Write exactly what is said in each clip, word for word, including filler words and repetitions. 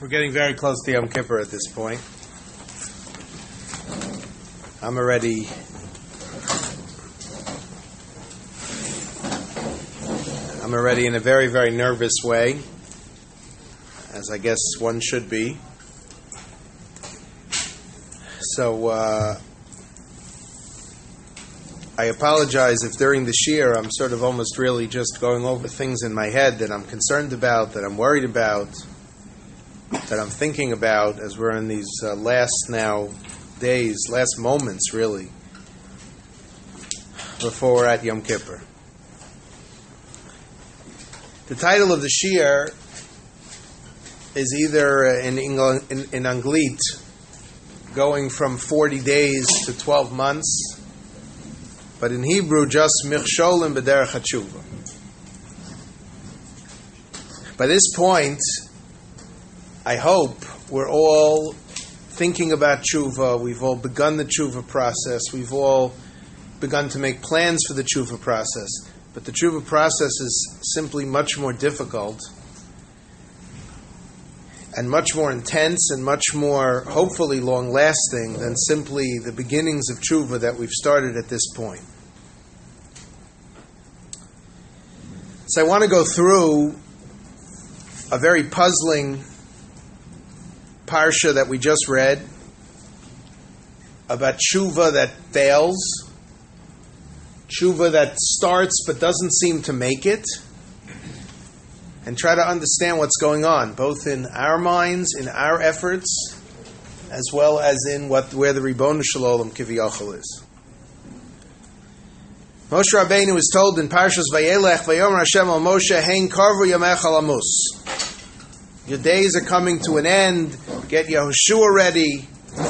We're getting very close to Yom Kippur at this point. I'm already I'm already in a very, very nervous way, as I guess one should be. So uh, I apologize if during the shiur I'm sort of almost really just going over things in my head that I'm concerned about, that I'm worried about, that I'm thinking about as we're in these uh, last now days, last moments really, before we're at Yom Kippur. The title of the shiur is either in, Engl- in, in Anglit, going from forty days to twelve months, but in Hebrew just Michsholim B'derech HaTshuva. By this point, I hope we're all thinking about tshuva. We've all begun the tshuva process. We've all begun to make plans for the tshuva process. But the tshuva process is simply much more difficult and much more intense and much more, hopefully, long-lasting than simply the beginnings of tshuva that we've started at this point. So I want to go through a very puzzling parsha that we just read about tshuva that fails, tshuva that starts but doesn't seem to make it, and try to understand what's going on, both in our minds, in our efforts, as well as in what where the Ribbono Shel Olam Kiviyachol is. Moshe Rabbeinu is told in Parshas Vayelech, Vayomer Hashem al Moshe, Hein karvu yamecha lamus. Your days are coming to an end. Get Yehoshua ready.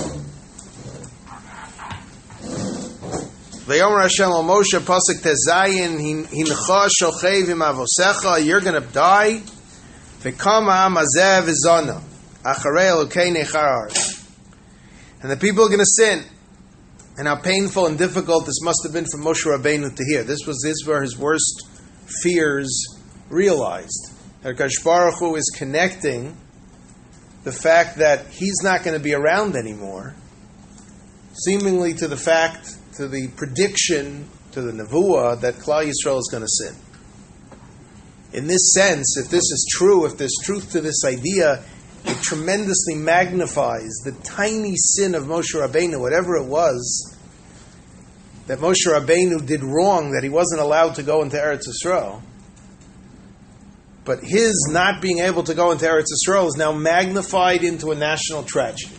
Vayomer Hashem al Moshe, pasuk tezayin, hincha shochev im avosecha. You're going to die. V'kama am hazeh v'zona acharei Elokei nechar haaretz. And the people are going to sin. And how painful and difficult this must have been for Moshe Rabbeinu to hear. This was this were his worst fears realized. That HaKadosh Baruch Hu is connecting the fact that he's not going to be around anymore, seemingly to the fact, to the prediction, to the nevuah that Klal Yisrael is going to sin. In this sense, if this is true, if there's truth to this idea, it tremendously magnifies the tiny sin of Moshe Rabbeinu, whatever it was that Moshe Rabbeinu did wrong, that he wasn't allowed to go into Eretz Yisrael. But his not being able to go into Eretz Yisrael is now magnified into a national tragedy.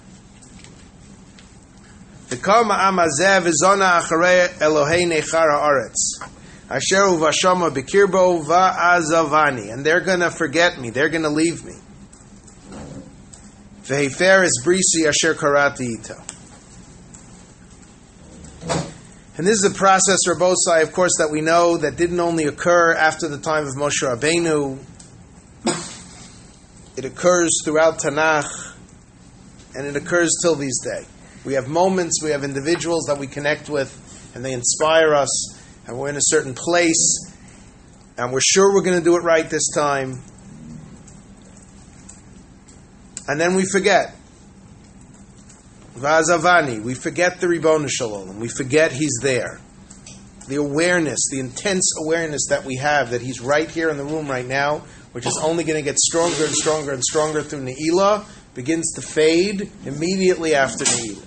V'kama am hazeh v'zona acharei Elokei nechar haaretz asher uvashama b'kirbo va'azavani. And they're going to forget me. They're going to leave me. V'hefer es brisi asher karati ito. And this is a process, Rabbosai, of course, that we know that didn't only occur after the time of Moshe Rabbeinu. It occurs throughout Tanakh, and it occurs till this day. We have moments, we have individuals that we connect with, and they inspire us, and we're in a certain place, and we're sure we're going to do it right this time. And then we forget. Vazavani, we forget the Ribbono Shel Olam. We forget He's there. The awareness, the intense awareness that we have that He's right here in the room right now, which is only going to get stronger and stronger and stronger through Ne'ilah, begins to fade immediately after Ne'ilah.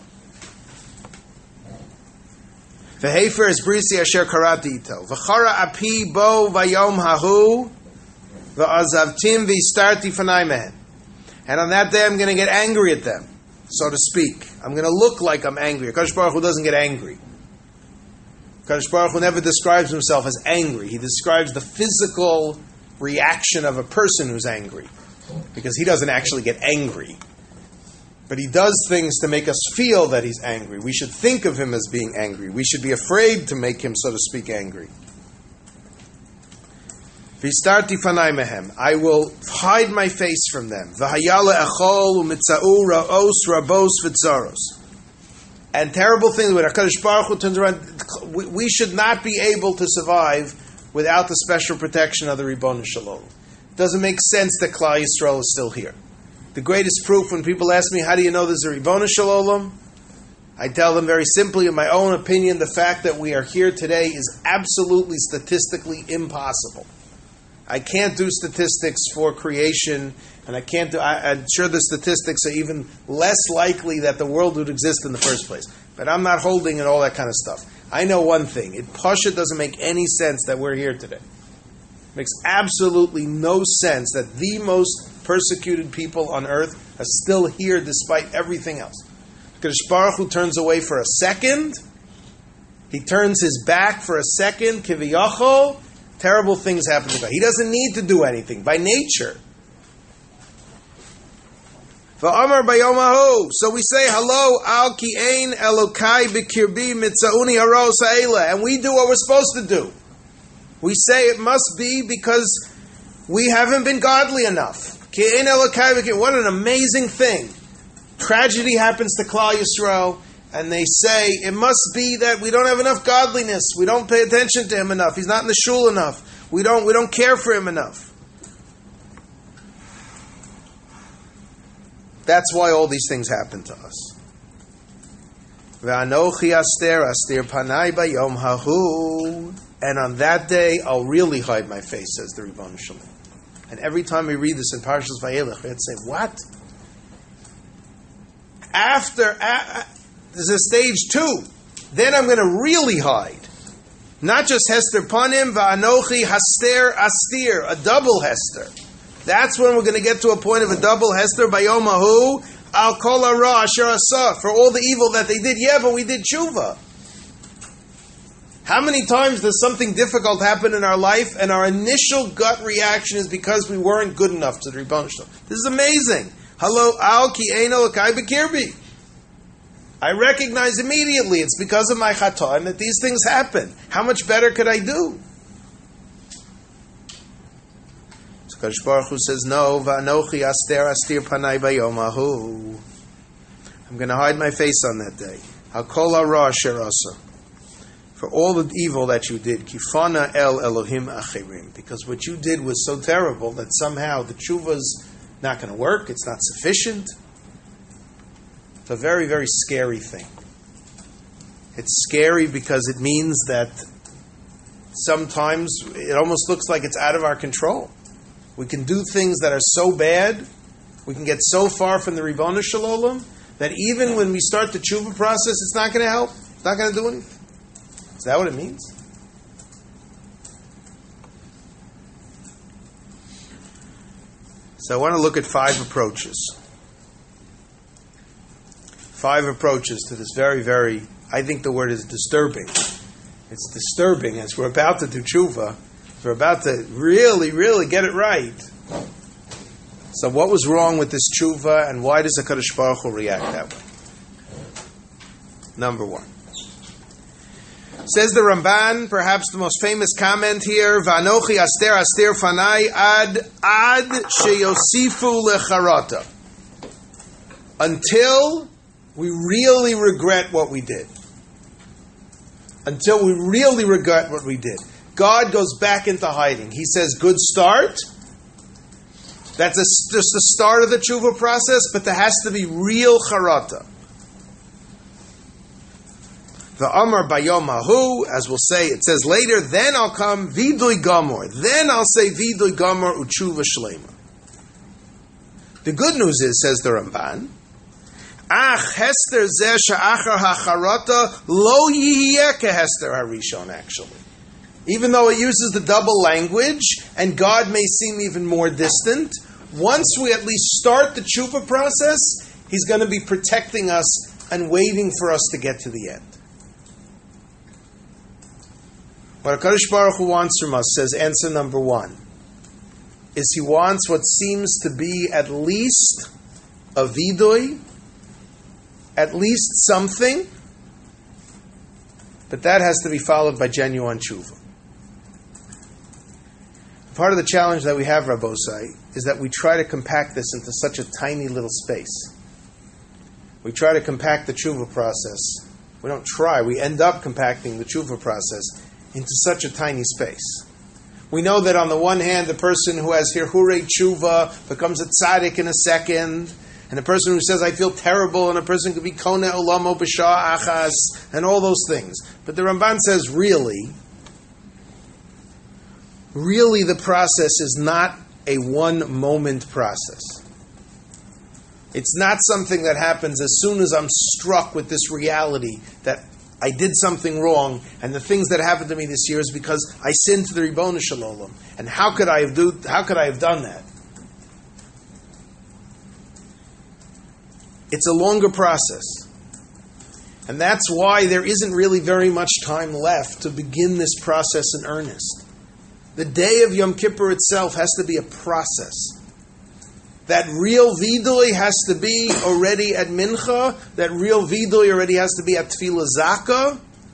V'hefer es brisi asher karati ito. V'chara api bo vayom hahu v'azavtim v'istarti fanai mehen. And on that day I'm going to get angry at them, so to speak. I'm going to look like I'm angry. HaKadosh Baruch Hu doesn't get angry. HaKadosh Baruch Hu never describes himself as angry. He describes the physical reaction of a person who's angry, because he doesn't actually get angry. But he does things to make us feel that he's angry. We should think of him as being angry. We should be afraid to make him, so to speak, angry. V'istarti fanai mehem. I will hide my face from them. V'hayale echol u'mitza'u ra'os rabos v'tzaros. And terrible things, when HaKadosh Baruch Hu turns around, we, we should not be able to survive without the special protection of the Ribbono Shel Olam. It doesn't make sense that Klal Yisrael is still here. The greatest proof when people ask me, how do you know there's a Ribbono Shel Olam? I tell them very simply, in my own opinion, the fact that we are here today is absolutely statistically impossible. I can't do statistics for creation, and I can't do, I, I'm sure the statistics are even less likely that the world would exist in the first place. But I'm not holding in all that kind of stuff. I know one thing. It Pasha doesn't make any sense that we're here today. It makes absolutely no sense that the most persecuted people on earth are still here despite everything else. Kadosh Baruch Hu turns away for a second. He turns his back for a second. Kiviyachol. Terrible things happen to God. He doesn't need to do anything by nature. Va'amar bayomahu. So we say, hello, al ki ein elokai b'kirbi mitzauni haro sa'ela. And we do what we're supposed to do. We say it must be because we haven't been godly enough. Ki ein elokai b'kirbi. What an amazing thing. Tragedy happens to Klal Yisrael, and they say, it must be that we don't have enough godliness. We don't pay attention to him enough. He's not in the shul enough. We don't, we don't care for him enough. That's why all these things happen to us. V'anochi aster astir panai bayom hahu. And on that day, I'll really hide my face, says the Ribbono Shel Olam. And every time we read this in Parshas Vayelech, we have to say, what? After... Uh, This is stage two. Then I'm going to really hide. Not just Hester Panim, Va'anochi Haster Astir, a double Hester. That's when we're going to get to a point of a double Hester, Bayomahu, Al Kol Hara Asher Asa, for all the evil that they did. Yeah, but we did tshuva. How many times does something difficult happen in our life and our initial gut reaction is because we weren't good enough to the Ribbono Shel Olam? This is amazing. Hello, Al Ki Ein Elokai B'Kirbi. I recognize immediately it's because of my chatan that these things happen. How much better could I do? So Kadosh Baruch Hu says, no, va'anochi aster astir panai bayomahu. I'm going to hide my face on that day. Hakol hara asher asa. For all the evil that you did, kifana el Elohim achirim. Because what you did was so terrible that somehow the tshuva's not going to work, it's not sufficient. It's a very, very scary thing. It's scary because it means that sometimes it almost looks like it's out of our control. We can do things that are so bad, we can get so far from the Ribbono Shel Olam, that even when we start the tshuva process, it's not going to help. It's not going to do anything. Is that what it means? So I want to look at five approaches. Five approaches to this very, very, I think the word is disturbing. It's disturbing as we're about to do tshuva. We're about to really, really get it right. So what was wrong with this tshuva and why does the HaKadosh Baruch Hu react that way? Number one. Says the Ramban, perhaps the most famous comment here, Va'anochi aster astir fanai ad ad sheyosifu lecharata. Until we really regret what we did. Until we really regret what we did. God goes back into hiding. He says, good start. That's a, just the start of the tshuva process, but there has to be real charata. The Amar Bayomahu, as we'll say, it says later, then I'll come vidui gamor. Then I'll say vidui gamor utshuva shlema. The good news is, says the Ramban, Ach Hester zeh she'achar hacharata lo yihiyeh kehester harishon. Actually, even though it uses the double language, and God may seem even more distant, once we at least start the tshuva process, He's going to be protecting us and waiting for us to get to the end. What HaKadosh Baruch Hu wants from us, says answer number one, is He wants what seems to be at least a vidui, at least something, but that has to be followed by genuine tshuva. Part of the challenge that we have, Rabbosai, is that we try to compact this into such a tiny little space. We try to compact the tshuva process. We don't try, we end up compacting the tshuva process into such a tiny space. We know that on the one hand, the person who has hirhurei tshuva becomes a tzaddik in a second, and the person who says, I feel terrible, and a person could be koneh olamo b'shah achas, and all those things. But the Ramban says, really, really the process is not a one-moment process. It's not something that happens as soon as I'm struck with this reality that I did something wrong, and the things that happened to me this year is because I sinned to the Ribbono Shel Olam. And how could I have do? How could I have done that? It's a longer process, and that's why there isn't really very much time left to begin this process in earnest. The day of Yom Kippur itself has to be a process. That real vidui has to be already at Mincha. That real vidui already has to be at Tefillah Zaka.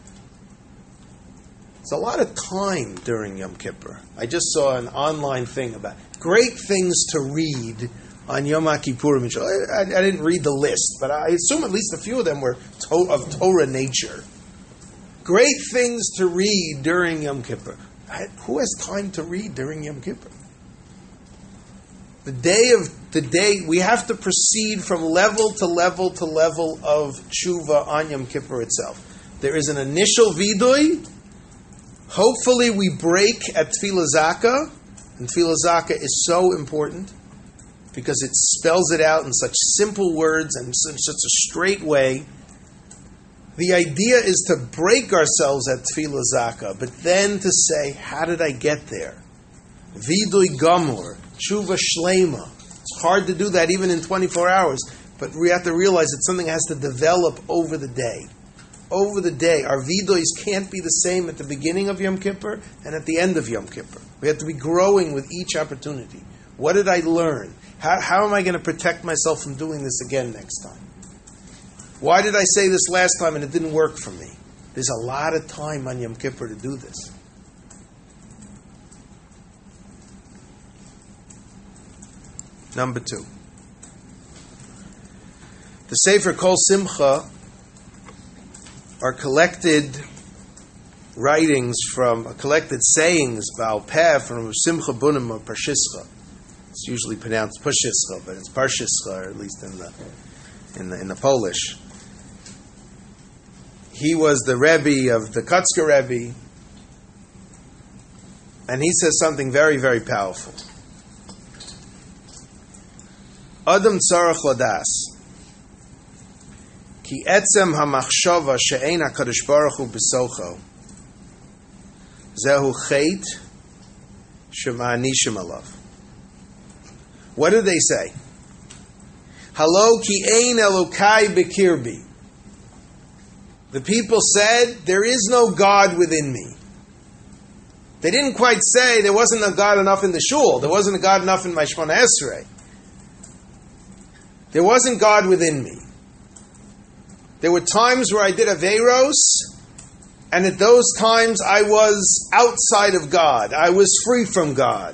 It's a lot of time during Yom Kippur. I just saw an online thing about great things to read on Yom Kippurim. I, I, I didn't read the list, but I assume at least a few of them were to, of Torah nature. Great things to read during Yom Kippur. I, who has time to read during Yom Kippur? The day of the day, we have to proceed from level to level to level of tshuva on Yom Kippur itself. There is an initial vidui. Hopefully we break at Tefillah Zaka. And Tefillah Zaka is so important because it spells it out in such simple words and in such a straight way. The idea is to break ourselves at Tefillah Zaka, but then to say, how did I get there? Vidui Gamur. Tshuva Shlema. It's hard to do that even in twenty-four hours, but we have to realize that something has to develop over the day. Over the day. Our vidois can't be the same at the beginning of Yom Kippur and at the end of Yom Kippur. We have to be growing with each opportunity. What did I learn? How, how am I going to protect myself from doing this again next time? Why did I say this last time and it didn't work for me? There's a lot of time on Yom Kippur to do this. Number two. The Sefer Kol Simcha are collected writings from, uh, collected sayings, Baal Peh, from Simcha Bunim of Parshischa. It's usually pronounced Pashischa, but it's Parshischa, or at least in the, in the, in the Polish. He was the Rebbe of the Kutzker Rebbe, and he says something very, very powerful. Adam tzarech ladas ki etzem hamachshava she'ein HaKadosh Baruch Hu b'socho zehu chet shema'anishim alav. What did they say? Halo ki ein Elokai b'kirbi. The people said, there is no God within me. They didn't quite say there wasn't a God enough in the shul. There wasn't a God enough in my Shemona Esrei. There wasn't God within me. There were times where I did Aveiros, and at those times I was outside of God. I was free from God.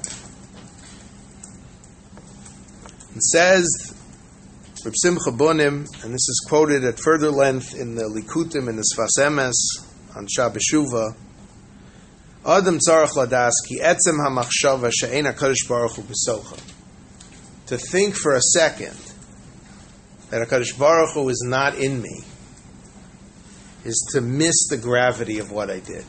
It says, Reb Simcha Bunim, and this is quoted at further length in the Likutim and the Sfas Emes on Shabbos Shuvah, Adam tzarech ladas ki etzem hamachshava she'ein HaKadosh Baruch Hu b'socha. To think for a second that HaKadosh Baruch Hu is not in me is to miss the gravity of what I did.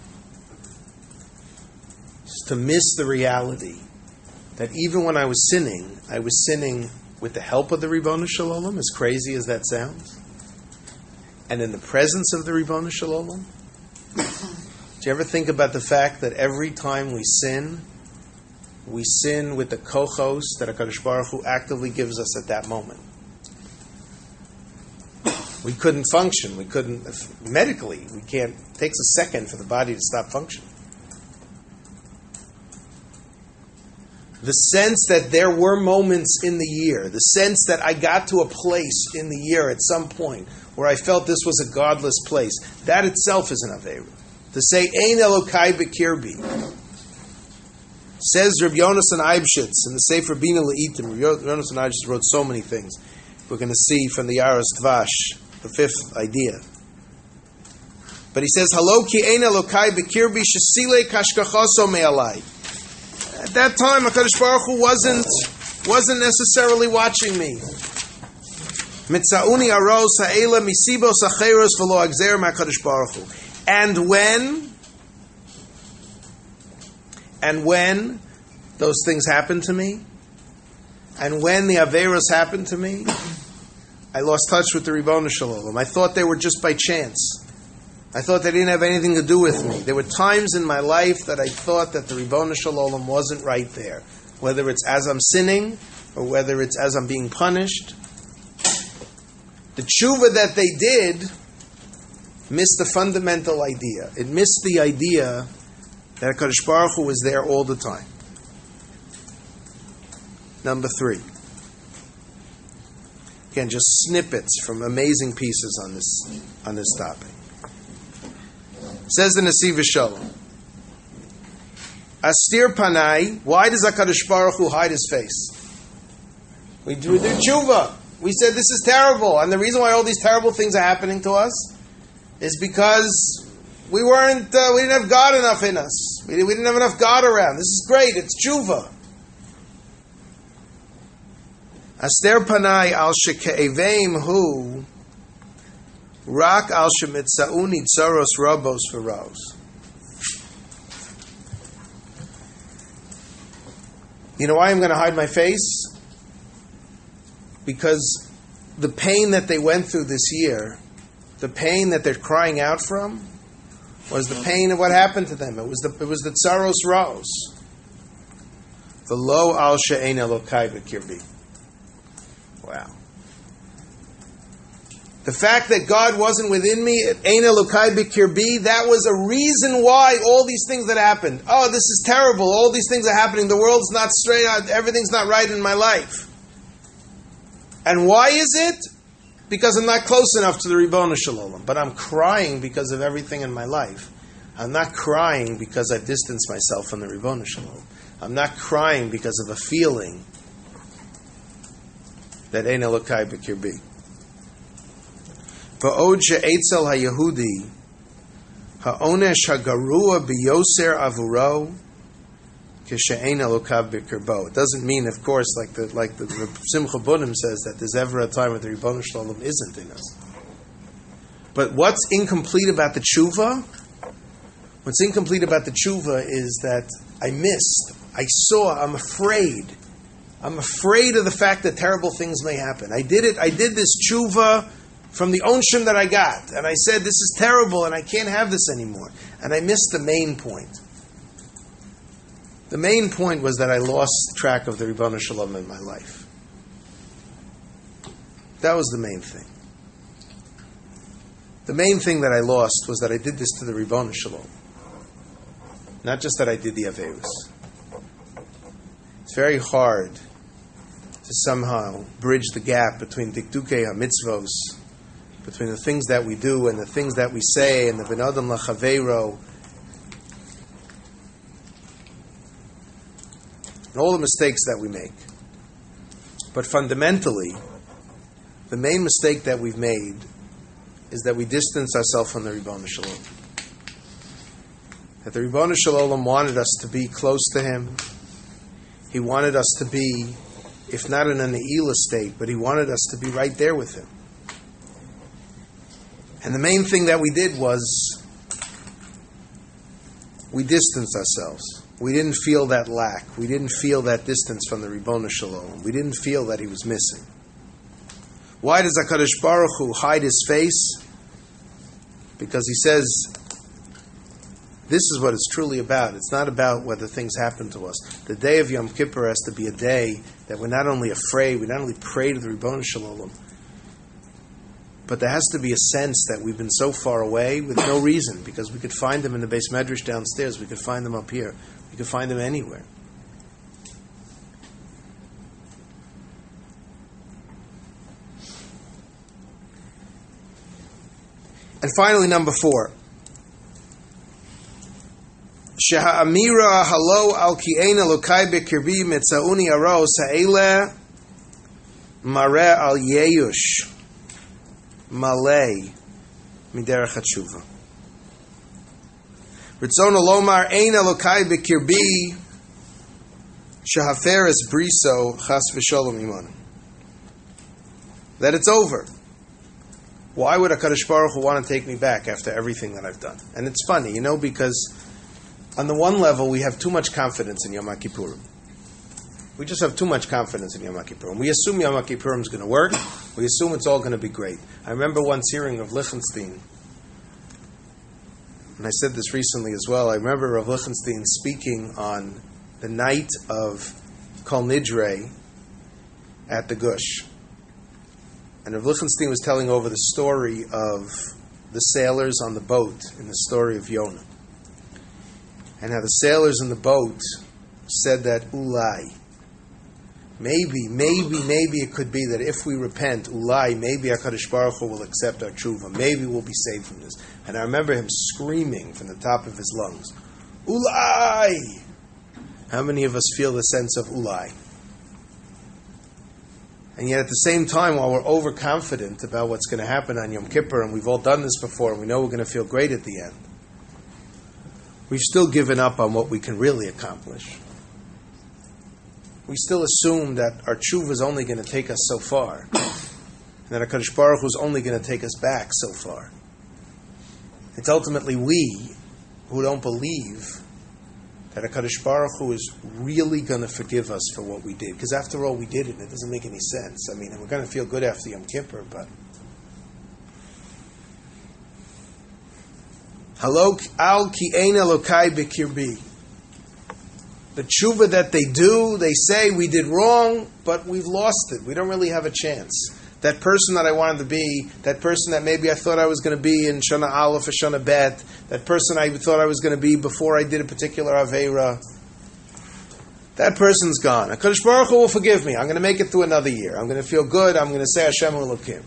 It's to miss the reality that even when I was sinning, I was sinning with the help of the Ribbono Shel Olam, as crazy as that sounds, and in the presence of the Ribbono Shel Olam. Do you ever think about the fact that every time we sin, we sin with the kochos that HaKadosh Baruch Hu actively gives us at that moment? We couldn't function. We couldn't, medically, we can't, it takes a second for the body to stop functioning. The sense that there were moments in the year, the sense that I got to a place in the year at some point where I felt this was a godless place, that itself is an Aveira. To say, Ein Elokai b'kirbi. Says Reb Yonasan Eibshitz in the Sefer Bina Le'itim. Reb Yonasan Eibshitz wrote so many things. We're going to see from the Yaros Dvash, the fifth idea. But he says, Halo ki ein Elokai b'kirbi shesile kashkachoso me'alai. At that time, HaKadosh Baruch Hu wasn't, wasn't necessarily watching me. Mitzauni aros ha'ela misibos acheros v'lo agzer ma'HaKadosh Baruch Hu. And when, and when those things happened to me, and when the Averos happened to me, I lost touch with the Ribono Shel Olam. I thought they were just by chance. I thought they didn't have anything to do with me. There were times in my life that I thought that the Ribono Shel Olam wasn't right there. Whether it's as I'm sinning, or whether it's as I'm being punished. The tshuva that they did missed the fundamental idea. It missed the idea that HaKadosh Baruch Hu was there all the time. Number three. Again, just snippets from amazing pieces on this on this topic. Says the Nesiv Shalom. Astir panai. Why does HaKadosh Baruch Hu hide his face? We do the tshuva. We said this is terrible, and the reason why all these terrible things are happening to us is because we weren't, uh, we didn't have God enough in us. We, we didn't have enough God around. This is great. It's tshuva. Aster panai al sheke'eveim hu rak al shemitzauni tzaros rabos v'ros. You know why I'm going to hide my face? Because the pain that they went through this year, the pain that they're crying out from, was the pain of what happened to them. It was the it was the tzaros raos. The lo al she'ein elokai b'kirbi. Wow. The fact that God wasn't within me, ein elokai b'kirbi, that was a reason why all these things that happened. Oh, this is terrible. All these things are happening. The world's not straight out. Everything's not right in my life. And why is it? Because I'm not close enough to the Ribono Shel Olam. But I'm crying because of everything in my life. I'm not crying because I've distanced myself from the Ribono Shel Olam. I'm not crying because of a feeling that ein elokai b'kirbi. Va'od she'etzel ha'Yehudi ha'onesh ha'garua b'yoser avuro kishe'ein elokai b'kirbo. It doesn't mean, of course, like the like the, the Simcha Bunim says, that there's ever a time where the Ribono Shel Olam isn't in us. But what's incomplete about the tshuva? What's incomplete about the tshuva is that I missed, I saw, I'm afraid. I'm afraid of the fact that terrible things may happen. I did it, I did this tshuva from the onshim that I got. And I said, this is terrible and I can't have this anymore. And I missed the main point. The main point was that I lost track of the Ribono Shel Olam in my life. That was the main thing. The main thing that I lost was that I did this to the Ribono Shel Olam. Not just that I did the Averos. It's very hard to somehow bridge the gap between Dikdukei HaMitzvos, between the things that we do and the things that we say, and the Ben Adam L'Chaveiro, and all the mistakes that we make. But fundamentally, the main mistake that we've made is that we distance ourselves from the Ribono Shel Olam. That the Ribono Shel Olam wanted us to be close to Him. He wanted us to be, if not in an Ne'ilah state, but He wanted us to be right there with Him. And the main thing that we did was we distanced ourselves. We didn't feel that lack. We didn't feel that distance from the Ribono Shel Olam. We didn't feel that He was missing. Why does HaKadosh Baruch Hu hide His face? Because He says, this is what it's truly about. It's not about whether things happen to us. The day of Yom Kippur has to be a day that we're not only afraid, we not only pray to the Ribono Shel Olam, but there has to be a sense that we've been so far away with no reason, because we could find them in the Beis Medrash downstairs, we could find them up here, we could find them anywhere. And finally, number four. Sheha'amira halo al ki'en elokai bekirbi mitzauni aros ha'ele mareh al yeyush malei miderech hatshuva. Ritzon lomar ein elokai bekirbi Shehaferes briso chas v'sholom imon. That it's over. Why would HaKadosh Baruch Hu want to take me back after everything that I've done? And it's funny, you know, because on the one level, we have too much confidence in Yom HaKippurim. We just have too much confidence in Yom HaKippurim. We assume Yom HaKippurim is going to work. We assume it's all going to be great. I remember once hearing of Lichtenstein, and I said this recently as well, I remember Rav Lichtenstein speaking on the night of Kol Nidre at the Gush. And Rav Lichtenstein was telling over the story of the sailors on the boat in the story of Yonah. And how the sailors in the boat said that, Ulai, maybe, maybe, maybe it could be that if we repent, Ulai, maybe HaKadosh Baruch Hu will accept our tshuva. Maybe we'll be saved from this. And I remember him screaming from the top of his lungs, Ulai! How many of us feel the sense of Ulai? And yet at the same time, while we're overconfident about what's going to happen on Yom Kippur, and we've all done this before, and we know we're going to feel great at the end, we've still given up on what we can really accomplish. We still assume that our tshuva is only going to take us so far, and that HaKadosh Baruch Hu is only going to take us back so far. It's ultimately we who don't believe that HaKadosh Baruch Hu is really going to forgive us for what we did. Because after all, we did it. It doesn't make any sense. I mean, we're going to feel good after Yom Kippur, but... Halok al ki ein Elokai b'kirbi. The tshuva that they do, they say we did wrong, but we've lost it. We don't really have a chance. That person that I wanted to be, that person that maybe I thought I was going to be in Shana Aleph or Shana Bet, that person I thought I was going to be before I did a particular Aveira, that person's gone. HaKadosh Baruch Hu will forgive me. I'm going to make it through another year. I'm going to feel good. I'm going to say Hashem Elokim.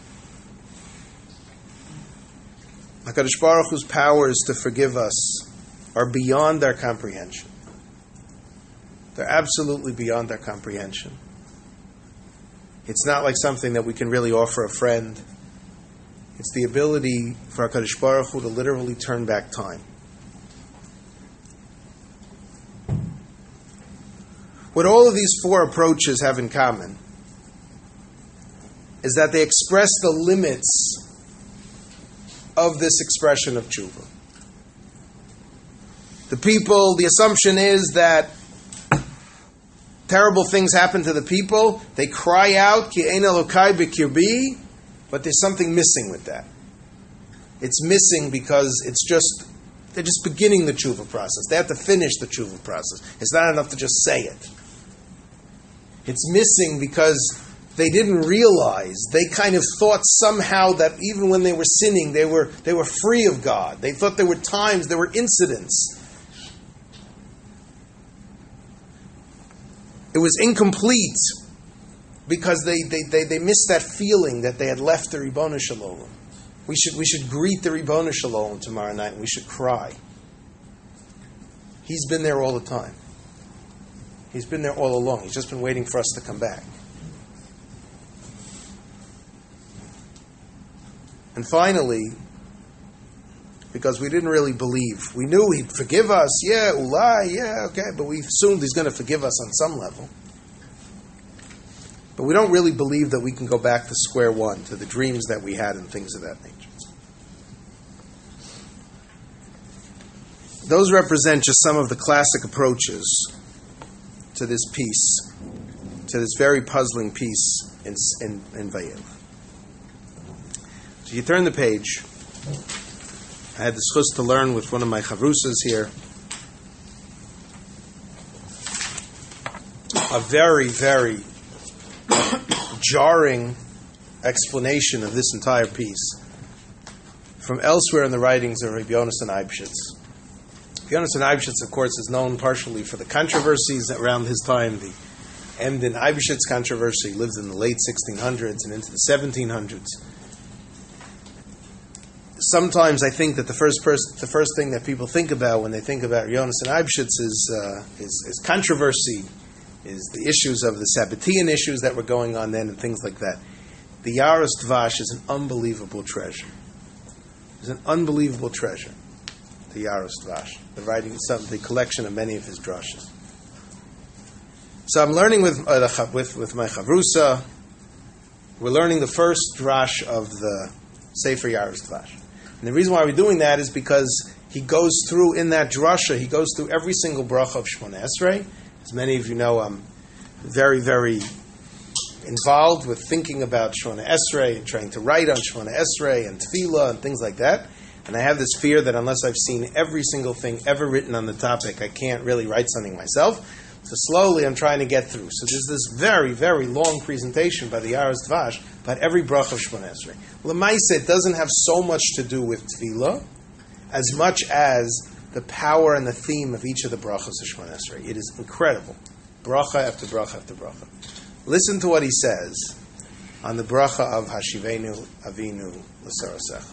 HaKadosh Baruch Hu's powers to forgive us are beyond our comprehension. They're absolutely beyond our comprehension. It's not like something that we can really offer a friend. It's the ability for HaKadosh Baruch Hu to literally turn back time. What all of these four approaches have in common is that they express the limits of this expression of tshuva. The people, the assumption is that terrible things happen to the people. They cry out, Ki ein Elokai b'kirbi, but there's something missing with that. It's missing because it's just, they're just beginning the tshuva process. They have to finish the tshuva process. It's not enough to just say it. It's missing because they didn't realize, they kind of thought somehow that even when they were sinning, they were they were free of God. They thought there were times, there were incidents. It was incomplete because they, they, they, they missed that feeling that they had left the Ribono Shel Olam. We should we should greet the Ribono Shel Olam tomorrow night and we should cry. He's been there all the time. He's been there all along. He's just been waiting for us to come back. And finally, because we didn't really believe. We knew He'd forgive us. Yeah, ulai, yeah, okay. But we assumed He's going to forgive us on some level. But we don't really believe that we can go back to square one, to the dreams that we had and things of that nature. Those represent just some of the classic approaches to this piece, to this very puzzling piece in, in, in Vayev. So you turn the page. I had the schus to learn with one of my chavrusas here a very, very jarring explanation of this entire piece from elsewhere in the writings of Rabbi Yonasan Eibshitz. Rabbi Yonasan Eibshitz, of course, is known partially for the controversies around his time. The Emden Eibshitz controversy lived in the late sixteen hundreds and into the seventeen hundreds. Sometimes I think that the first person, the first thing that people think about when they think about Yonasan Eibshitz is, uh, is is controversy, is the issues of the Sabbatean issues that were going on then and things like that. The Yaros Dvash is an unbelievable treasure. It's an unbelievable treasure. The Yaros Dvash, the writing, some, the collection of many of his drashas. So I'm learning with uh, the, with with my chavrusa. We're learning the first drash of the Sefer Yaros Dvash. And the reason why we're doing that is because he goes through, in that drasha, he goes through every single bracha of Shemona Esrei. As many of you know, I'm very, very involved with thinking about Shemona Esrei and trying to write on Shemona Esrei and Tefillah and things like that. And I have this fear that unless I've seen every single thing ever written on the topic, I can't really write something myself. So slowly I'm trying to get through. So there's this very, very long presentation by the Yaros Dvash about every bracha of Shemona Esrei. L'maisa, it doesn't have so much to do with Tefillah as much as the power and the theme of each of the brachas of Shemona Esrei. It is incredible. Bracha after bracha after bracha. Listen to what he says on the bracha of Hashivenu Avinu L'Sarasecha.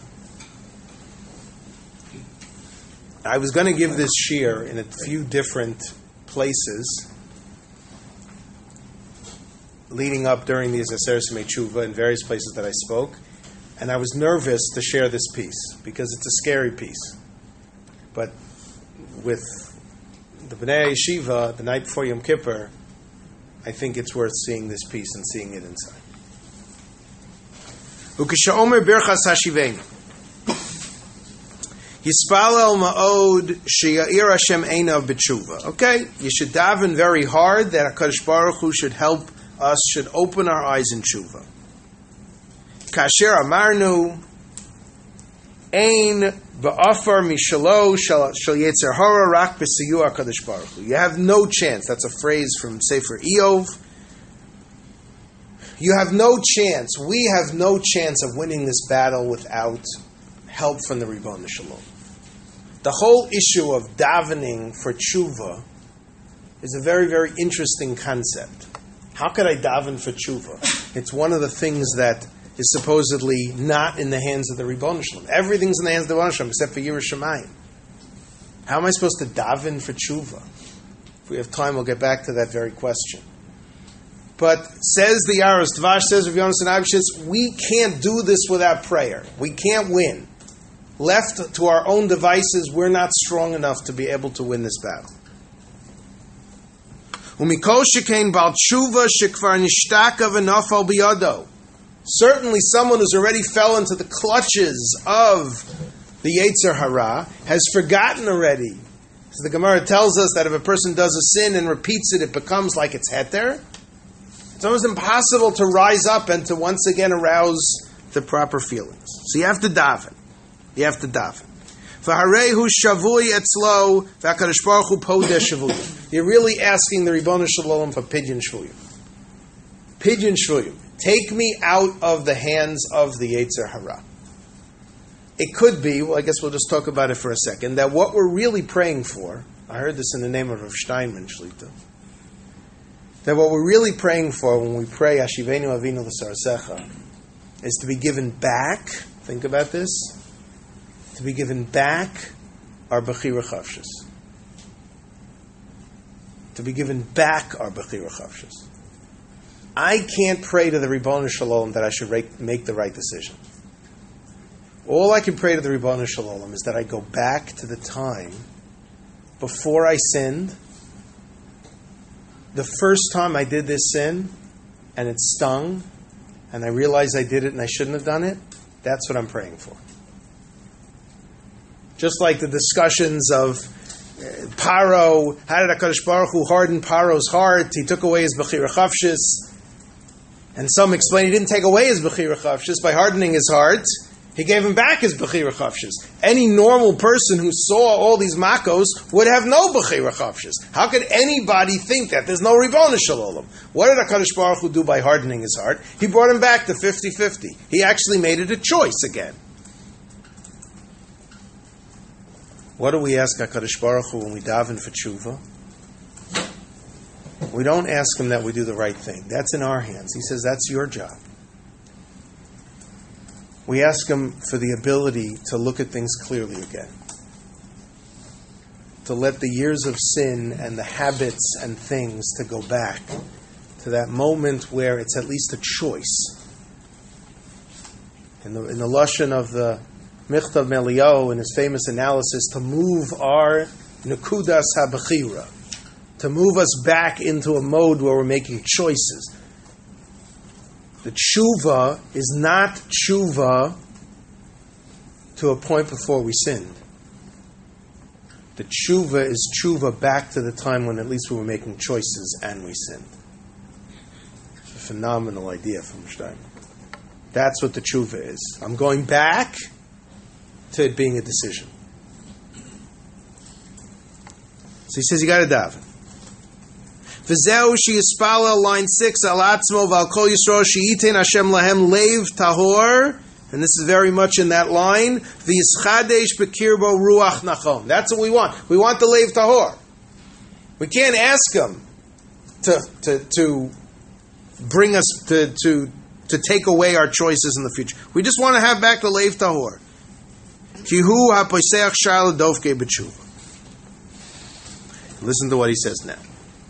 I was going to give this shir in a few different places leading up during these Aseret Simei Tshuva in various places that I spoke, and I was nervous to share this piece because it's a scary piece. But with the Bnei Yeshiva, the night before Yom Kippur, I think it's worth seeing this piece and seeing it inside. Ukeshaomer birchas hashivenu. Yispalel ma'od she'ya'ir Hashem einav b'tshuva. Okay, you should daven very hard that HaKadosh Baruch Hu should help us, should open our eyes in tshuva. Kasher amarnu ein ba'afar mishalo shal yetzer hara rak b'siyu HaKadosh Baruch Hu. You have no chance. That's a phrase from Sefer Eov. You have no chance. We have no chance of winning this battle without help from the Ribono Shel Olam. The whole issue of davening for tshuva is a very, very interesting concept. How could I daven for tshuva? It's one of the things that is supposedly not in the hands of the Ribono Shel Olam. Everything's in the hands of the Ribono Shel Olam except for Yiras Shamayim. How am I supposed to daven for tshuva? If we have time, we'll get back to that very question. But says the Yaros Dvash, says Rav Yonasan Eibeshitz, we can't do this without prayer. We can't win. Left to our own devices, we're not strong enough to be able to win this battle. Certainly someone who's already fell into the clutches of the Yetzer Hara has forgotten already. So the Gemara tells us that if a person does a sin and repeats it, it becomes like it's heter. It's almost impossible to rise up and to once again arouse the proper feelings. So you have to daven. You have to daven. V'harehu shavui etzlo v'HaKadosh Baruch Hu podeh shavuyim. You're really asking the Ribono Shel Olam for pidyon shvuyim. Pidyon shvuyim. Take me out of the hands of the Yetzer Hara. It could be, well, I guess we'll just talk about it for a second, that what we're really praying for, I heard this in the name of Rav Steinman Shlita, that what we're really praying for when we pray Hashivenu Avinu L'Sarasecha is to be given back, think about this, to be given back our Bechira Chavshis. To be given back our Bechira Chavshis. I can't pray to the Ribono Shel Olam that I should make the right decision. All I can pray to the Ribono Shel Olam is that I go back to the time before I sinned, the first time I did this sin, and it stung, and I realized I did it and I shouldn't have done it. That's what I'm praying for. Just like the discussions of uh, Paro, how did HaKadosh Baruch Hu harden Paro's heart? He took away his Bechira Chavshis. And some explain he didn't take away his Bechira Chavshis by hardening his heart. He gave him back his Bechira Chavshis. Any normal person who saw all these makos would have no Bechira Chavshis. How could anybody think that? There's no Ribono Shel Olam. What did HaKadosh Baruch Hu do by hardening his heart? He brought him back to fifty-fifty. He actually made it a choice again. What do we ask HaKadosh Baruch Hu when we daven for tshuva? We don't ask him that we do the right thing. That's in our hands. He says, that's your job. We ask him for the ability to look at things clearly again. To let the years of sin and the habits and things to go back to that moment where it's at least a choice. In the, in the lashon of the Michtav Meliyahu in his famous analysis, to move our Nekudas HaBechira, to move us back into a mode where we're making choices. The tshuva is not tshuva to a point before we sinned. The tshuva is tshuva back to the time when at least we were making choices and we sinned. It's a phenomenal idea from Stein. That's what the tshuva is. I'm going back to it being a decision. So he says you got to daven. V'zeu sheyispalel, line six, al atzmo v'al kol Yisrael sheyitin Hashem lahem leiv tahor, and this is very much in that line, v'yischadesh bekirbo ruach nachon. That's what we want. We want the leiv tahor. We can't ask him to to to bring us to to to take away our choices in the future. We just want to have back the leiv tahor. Kihu haposeach shal dovke b'tshuva. Listen to what he says now.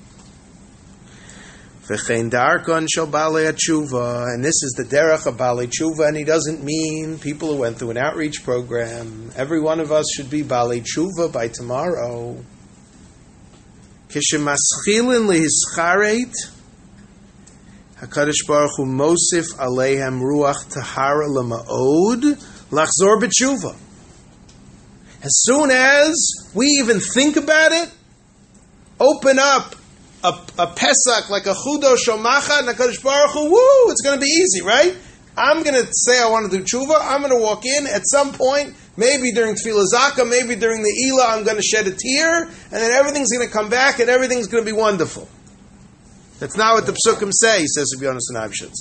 And this is the derech of Balei Tshuva, and he doesn't mean people who went through an outreach program. Every one of us should be Balei Tshuva by tomorrow. Kishimaschilin lehischaret, HaKadosh Baruch Hu mosif aleihem ruach tahara lemaod lachzor b'tshuva. As soon as we even think about it, open up A, a Pesach like a Chudo Shomacha and HaKadosh Baruch Hu, woo, it's going to be easy, right? I'm going to say I want to do tshuva. I'm going to walk in at some point, maybe during Tefillah Zakah, maybe during the Elah, I'm going to shed a tear, and then everything's going to come back and everything's going to be wonderful. That's not what the Psukim say, says Rabbi Yonasan Eibschitz.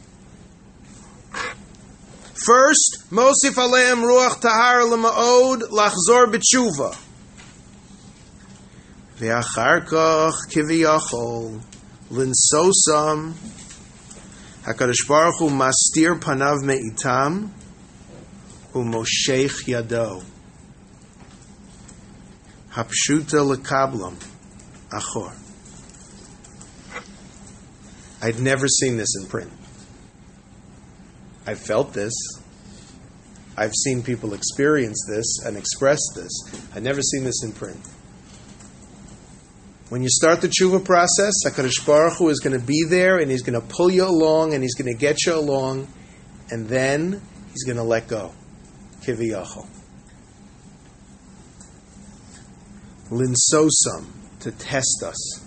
First, Mosif Aleim Ruach Tahar L'Ma'od Lachzor B'tshuva. Ve'achar kach kiviyachol linsosam HaKadosh Baruch Hu mastir panav me'itam u'mosheich yado hapshuta lekablam achor. I'd never seen this in print. I've felt this. I've seen people experience this and express this. I've never seen this in print. When you start the tshuva process, HaKadosh Baruch Hu is going to be there and he's going to pull you along and he's going to get you along and then he's going to let go. Kiviyachol. Linsosam, to test us.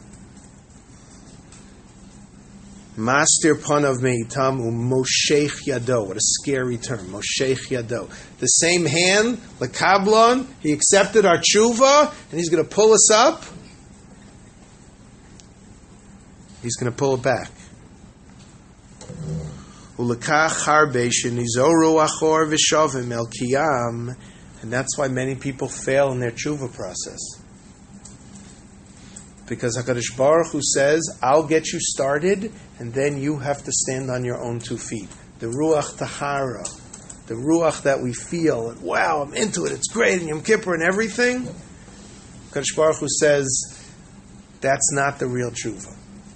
Master panav meitam u'mosheich yado. What a scary term. Mosheich yado. The same hand, lekablon, he accepted our tshuva and he's going to pull us up. He's going to pull it back. And that's why many people fail in their tshuva process. Because HaKadosh Baruch Hu says, I'll get you started, and then you have to stand on your own two feet. The Ruach Tahara, the Ruach that we feel, and wow, I'm into it, it's great, and Yom Kippur and everything. HaKadosh Baruch Hu says, that's not the real tshuva.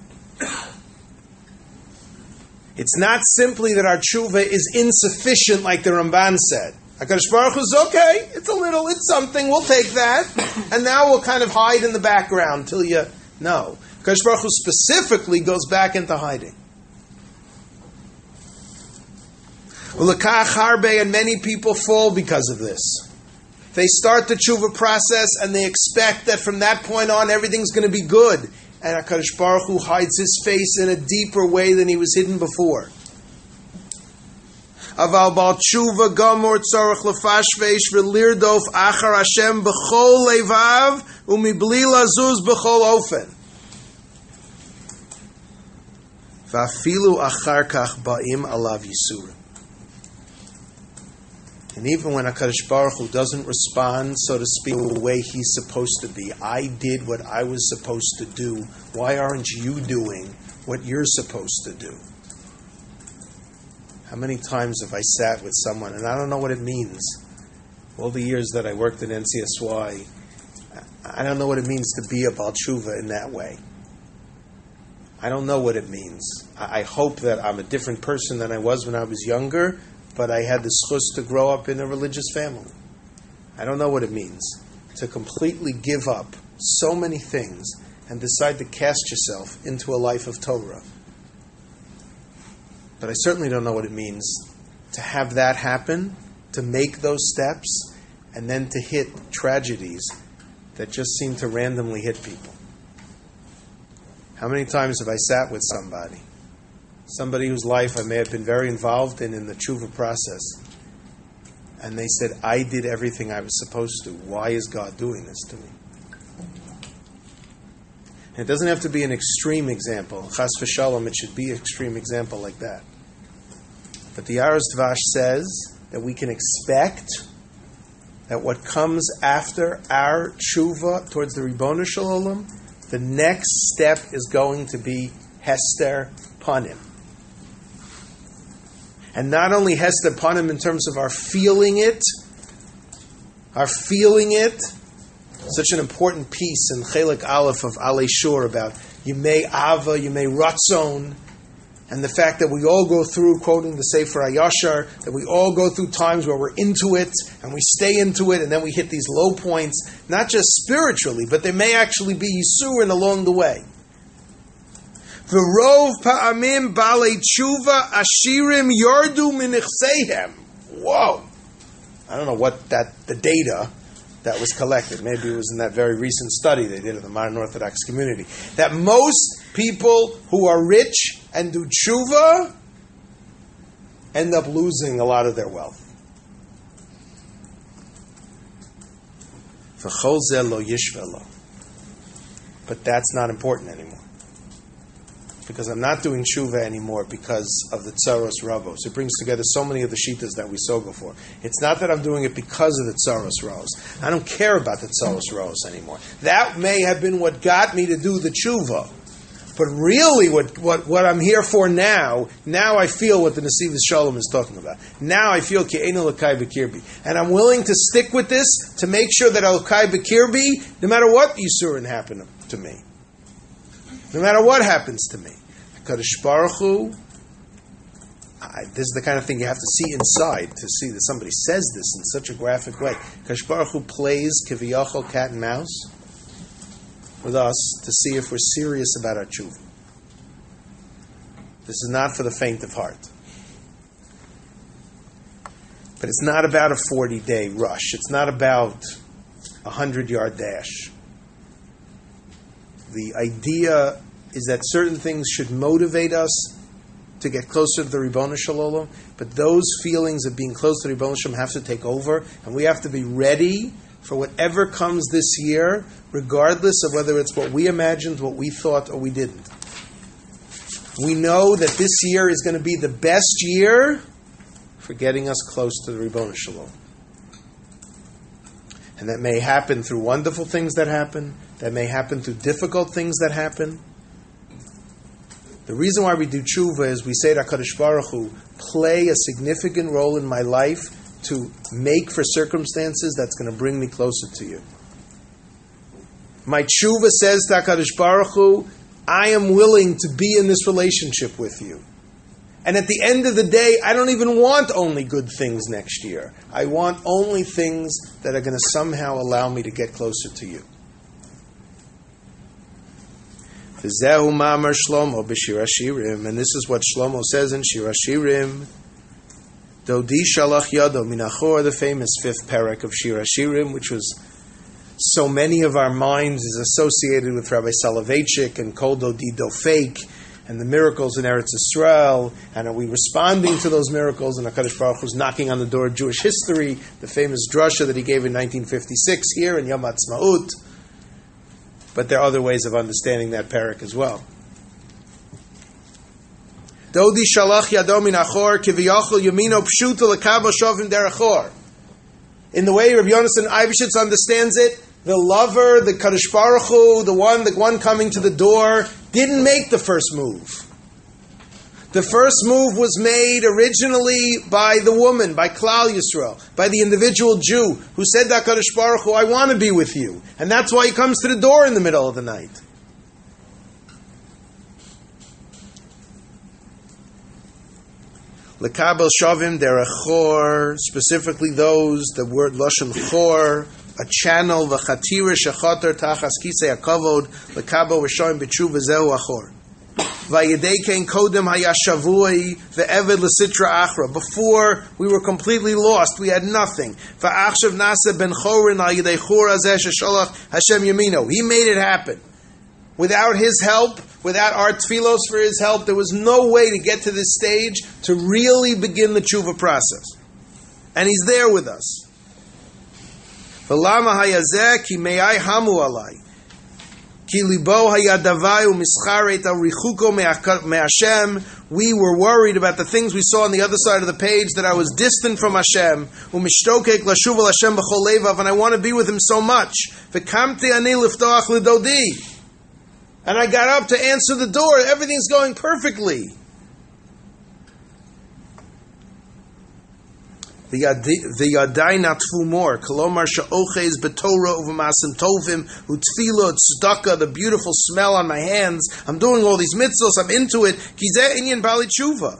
It's not simply that our tshuva is insufficient, like the Ramban said. HaKadosh Baruch Hu is okay, it's a little, it's something, we'll take that, and now we'll kind of hide in the background till you know. HaKadosh Baruch Hu specifically goes back into hiding. Ulakach harbe, and many people fall because of this. They start the tshuva process and they expect that from that point on everything's going to be good. And HaKadosh Baruch Hu hides his face in a deeper way than he was hidden before. Aval bal tshuva gamor tzarech lefashvesh v'lirdof achar Hashem b'chol levav u'mibli lazuz b'chol ofen. V'afilu achar kach ba'im alav yisurim. And even when HaKadosh Baruch Hu doesn't respond, so to speak, the way he's supposed to be, I did what I was supposed to do. Why aren't you doing what you're supposed to do? How many times have I sat with someone, and I don't know what it means. All the years that I worked at N C S Y, I don't know what it means to be a Baal Tshuva in that way. I don't know what it means. I hope that I'm a different person than I was when I was younger, but I had the schus to grow up in a religious family. I don't know what it means to completely give up so many things and decide to cast yourself into a life of Torah. But I certainly don't know what it means to have that happen, to make those steps, and then to hit tragedies that just seem to randomly hit people. How many times have I sat with somebody, somebody whose life I may have been very involved in in the tshuva process, and they said, I did everything I was supposed to. Why is God doing this to me? And it doesn't have to be an extreme example. Chas v'shalom, it should be an extreme example like that. But the Aros Dvash says that we can expect that what comes after our tshuva towards the Ribono Shel Olam, the next step is going to be Hester Panim. And not only Hester Panim in terms of our feeling it, our feeling it, such an important piece in Chelik Aleph of Alei Shur about Yimei Ava, Yimei Ratzon, and the fact that we all go through, quoting the Sefer HaYashar, that we all go through times where we're into it, and we stay into it, and then we hit these low points, not just spiritually, but there may actually be Yisurin along the way. V'rov pa'amim balei tshuva ashirim yardu minichseihem. Whoa! I don't know what that, the data that was collected. Maybe it was in that very recent study they did in the modern Orthodox community. That most people who are rich and do tshuva end up losing a lot of their wealth. V'chol zeh lo yishveh lo. But that's not important anymore. Because I'm not doing tshuva anymore because of the tsaros ravos. It brings together so many of the shittas that we saw before. It's not that I'm doing it because of the tsaros ravos. I don't care about the tsaros ravos anymore. That may have been what got me to do the tshuva. But really what, what, what I'm here for now, now I feel what the Nesivos Shalom is talking about. Now I feel Ke'enu Elokai B'Kirbi. And I'm willing to stick with this to make sure that Elokai B'Kirbi, no matter what Yisurin happen to me, no matter what happens to me, Kadosh Baruch Hu, I, this is the kind of thing you have to see inside to see that somebody says this in such a graphic way. Kadosh Baruch Hu plays Kiviyachol cat and mouse with us to see if we're serious about our tshuva. This is not for the faint of heart. But it's not about a forty-day rush. It's not about a hundred-yard dash. The idea is that certain things should motivate us to get closer to the Ribono Shel Olam, but those feelings of being close to the Ribono Shel Olam have to take over, and we have to be ready for whatever comes this year, regardless of whether it's what we imagined, what we thought, or we didn't. We know that this year is going to be the best year for getting us close to the Ribono Shel Olam. And that may happen through wonderful things that happen, that may happen through difficult things that happen. The reason why we do tshuva is we say that HaKadosh Baruch Hu, play a significant role in my life to make for circumstances that's going to bring me closer to you. My tshuva says to HaKadosh Baruch Hu, I am willing to be in this relationship with you. And at the end of the day, I don't even want only good things next year. I want only things that are going to somehow allow me to get closer to you. And this is what Shlomo says in Shir HaShirim. Dodi shalach yado minachor, the famous fifth parak of Shir HaShirim, which was so many of our minds is associated with Rabbi Soloveitchik and Kol Dodi Dofek and the miracles in Eretz Yisrael, and are we responding to those miracles? And HaKadosh Baruch Hu is knocking on the door of Jewish history, the famous drasha that he gave in nineteen fifty-six here in Yom Ha'atzmaut. But there are other ways of understanding that parak as well. Dodi shalach yado min achor kiviyachol yamino pshuta lekabel shovim derechor. In the way Rabbi Yonasan Eibeshitz understands it, the lover, the Kadosh Baruch Hu, the one, the one coming to the door, didn't make the first move. The first move was made originally by the woman, by Klal Yisrael, by the individual Jew who said to HaKadosh Baruch Hu, I want to be with you. And that's why he comes to the door in the middle of the night. Lekabel shavim derech chor, specifically those, the word lashon chor, a channel v'chatira shechater tachas kisei hakavod lekabo v'shoim b'tshuva zehu achor. Vayidei kein kodem hayashavui ve'eved l'sitra achra. Before we were completely lost, we had nothing. Va'achshav nasa ben chorin al yidei chur hazeh shesholach Hashem yamino. He made it happen. Without His help, without our tfilos for His help, there was no way to get to this stage to really begin the tshuva process. And He's there with us. V'lama hayazeh ki me'ai hamu alai. Ki libo hayadavai u'mischaret al richuko me'Hashem. We were worried about the things we saw on the other side of the page, that I was distant from Hashem. U'mishtokek lashuv al Hashem b'chol levav, and I want to be with Him so much. V'kamti ani liftoach l'dodi. And I got up to answer the door. Everything's going perfectly. The yadai natfu more. Kolomar sha'ochez betorah uv'masim tovim u'tfilo tzedakah. The beautiful smell on my hands. I'm doing all these mitzvos. I'm into it. Ki zeh inyan bali tshuva.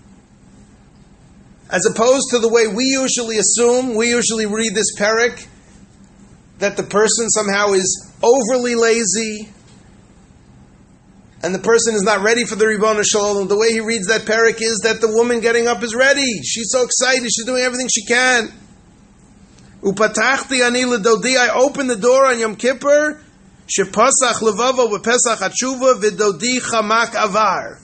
As opposed to the way we usually assume, we usually read this parak, that the person somehow is overly lazy, and the person is not ready for the Ribono Shel Olam. The way he reads that parak is that the woman getting up is ready. She's so excited. She's doing everything she can. Upatachti ani l'dodi. I opened the door on Yom Kippur. Shepasach levavo v'pesach hatshuva v'dodi chamak avar.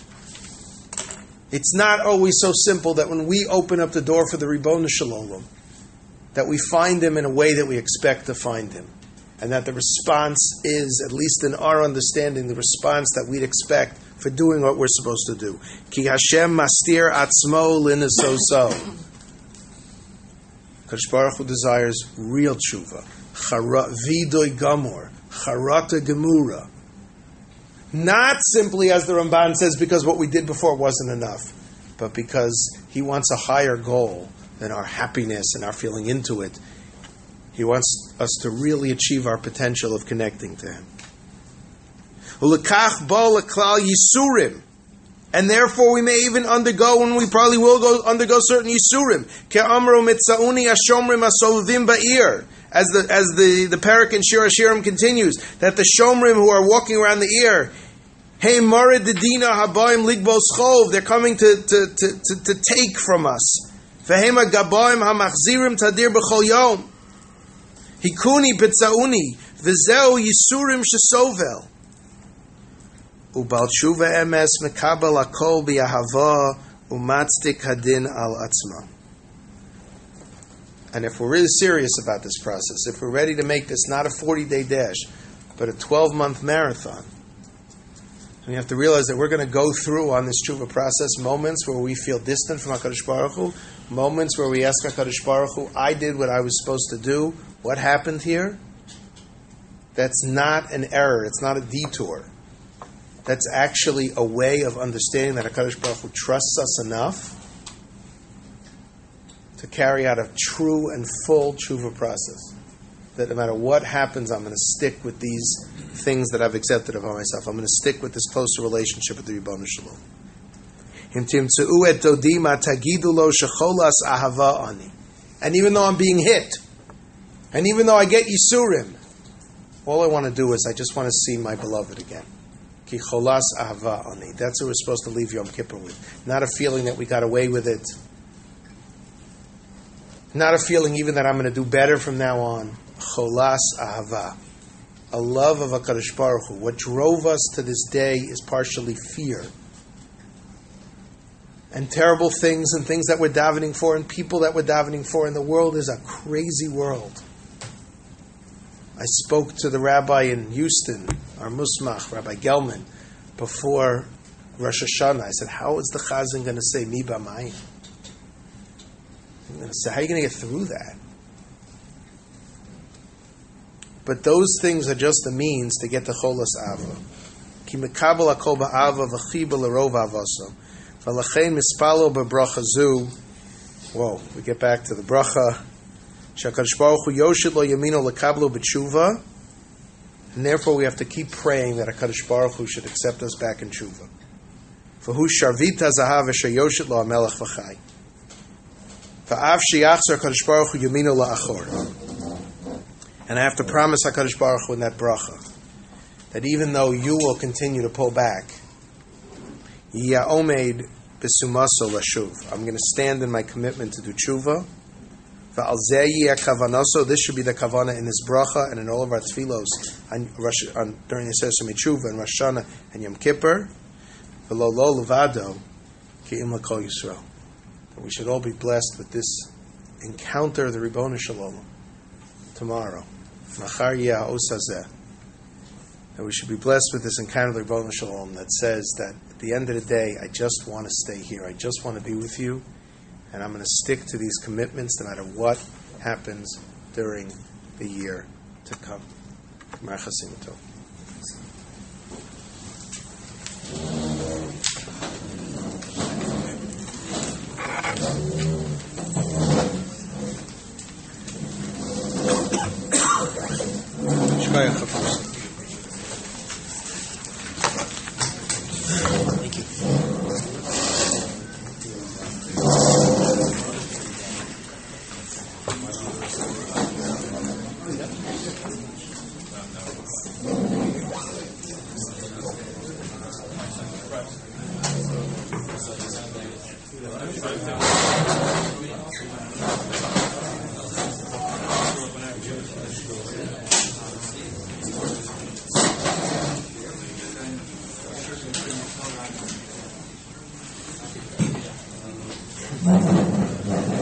It's not always so simple that when we open up the door for the Ribono Shel Olam, that we find Him in a way that we expect to find Him. And that the response is, at least in our understanding, the response that we'd expect for doing what we're supposed to do. Ki Hashem mastir atzmo l'nesoso. Kadosh Baruch Hu desires real tshuva. Vidoy gamor. Charata gemura. Not simply, as the Ramban says, because what we did before wasn't enough, but because He wants a higher goal than our happiness and our feeling into it. He wants us to really achieve our potential of connecting to Him. And therefore we may even undergo, and we probably will go undergo certain Yisurim. As the as the, the parak in Shir HaShirim continues, that the Shomrim who are walking around the ear, hey Marid Dedina Habayim Ligbos Chov, they're coming to, to, to, to, to take from us. Vehema Gabayim Hamachzirim Tadir B'chol Yom. Hikuni pitzauni v'zeu yisurim shesovel ubal tshuva emes mekabel hakol b'yahava umatzdik hadin al atzma. And if we're really serious about this process, if we're ready to make this not a forty-day dash, but a twelve-month marathon, we have to realize that we're going to go through on this tshuva process moments where we feel distant from HaKadosh Baruch Hu, moments where we ask HaKadosh Baruch Hu, I did what I was supposed to do. What happened here? That's not an error. It's not a detour. That's actually a way of understanding that HaKadosh Baruch Hu trusts us enough to carry out a true and full tshuva process. That no matter what happens, I'm going to stick with these things that I've accepted about myself. I'm going to stick with this closer relationship with the Ribono Shel Olam. And even though I'm being hit, and even though I get Yisurim, all I want to do is I just want to see my beloved again. Ki cholas ahava ani. That's what we're supposed to leave Yom Kippur with. Not a feeling that we got away with it. Not a feeling even that I'm going to do better from now on. Cholas ahava. A love of HaKadosh Baruch Hu. What drove us to this day is partially fear. And terrible things and things that we're davening for and people that we're davening for. And the world is a crazy world. I spoke to the rabbi in Houston, our Musmach, Rabbi Gelman, before Rosh Hashanah. I said, how is the Chazan going to say Mi B'mayim? I'm going to say, how are you going to get through that? But those things are just a means to get to Cholas Ava. Ki mekabel hakol ba'ava v'chiba l'rov avaso. V'lachein mispalo b'bracha zu. Whoa, we get back to the bracha. Shakadosh Baruch Hu yoshid lo yamino l'kablo b'tshuva. And therefore we have to keep praying that HaKadosh Baruch Hu should accept us back in tshuva. V'hu sharvita zahav v'shayoshid lo hamelech v'chai. V'av sheyachzor HaKadosh Baruch Hu yamino la'achor. And I have to promise HaKadosh Baruch Hu in that bracha that even though you will continue to pull back, Ya Omeid B'sumaso Lashuv, I'm going to stand in my commitment to do tshuva. V'al zeh yeh kavanaso, this should be the kavana in this bracha and in all of our tefillos on, on, during the Sesame Tshuva and Rosh Hashanah and Yom Kippur. V'lo lo levado ki im l'kol Yisrael. We should all be blessed with this encounter of the Ribono Shel Olam tomorrow. Machar yeh ha'os hazeh. That we should be blessed with this encounter of the Ribono Shel Olam that says that at the end of the day, I just want to stay here. I just want to be with you. And I'm going to stick to these commitments no matter what happens during the year to come. Thank you. Thank you.